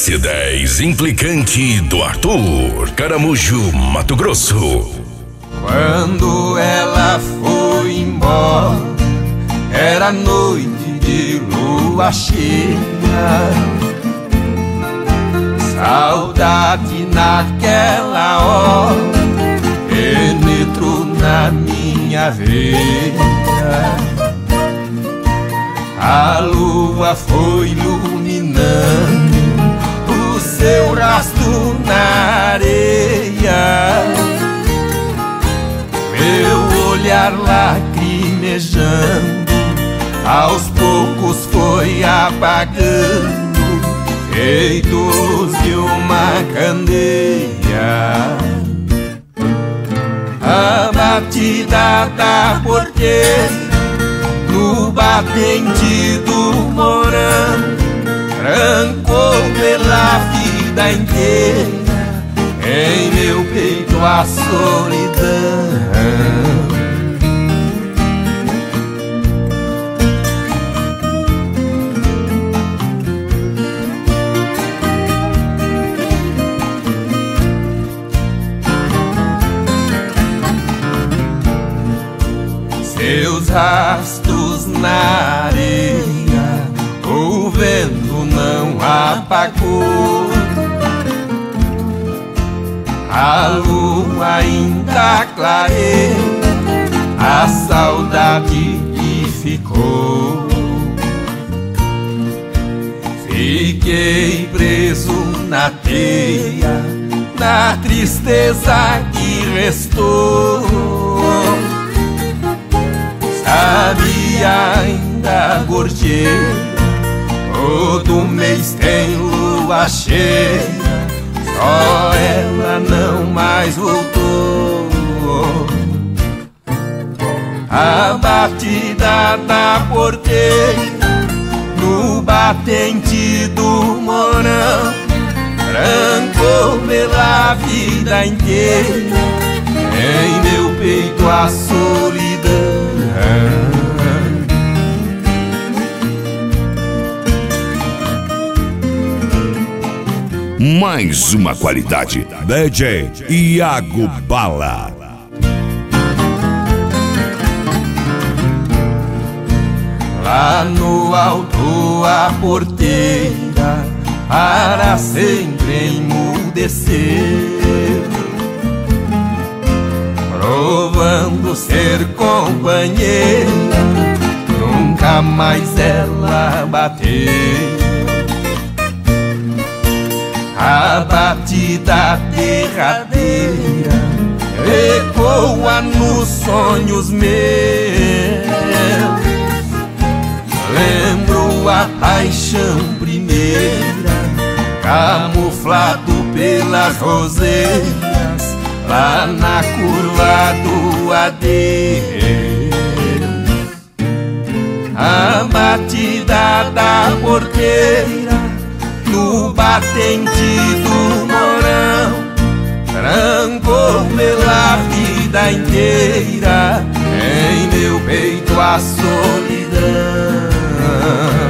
S10 implicante do Arthur, Caramujo, Mato Grosso. Quando ela foi embora, era noite de lua cheia. Saudade naquela hora penetrou na minha veia. A lua foi iluminando o seu rastro na areia. Meu olhar lacrimejando aos poucos foi apagando, feitos de uma candeia. A batida da porteira no batente do morão trancou pela vida inteira em meu peito a solidão. Seus rastros na areia o vento não apagou. A lua ainda clareia a saudade que ficou. Fiquei preso na teia, na tristeza que restou. Sabia ainda gorjeia, todo mês tem lua cheia, só ela não mais voltou. A batida da porteira no batente do morão trancou pela vida inteira em meu peito a solidão. Mais uma qualidade, DJ Iago Bala. Lá no alto a porteira para sempre emudeceu, provando ser companheira, nunca mais ela bateu. A batida derradeira ecoa nos sonhos meus. Lembro a paixão primeira, camuflado pelas roseiras, lá na curva do adeus. A batida da porteira no batente do morão trancou pela vida inteira em meu peito a solidão.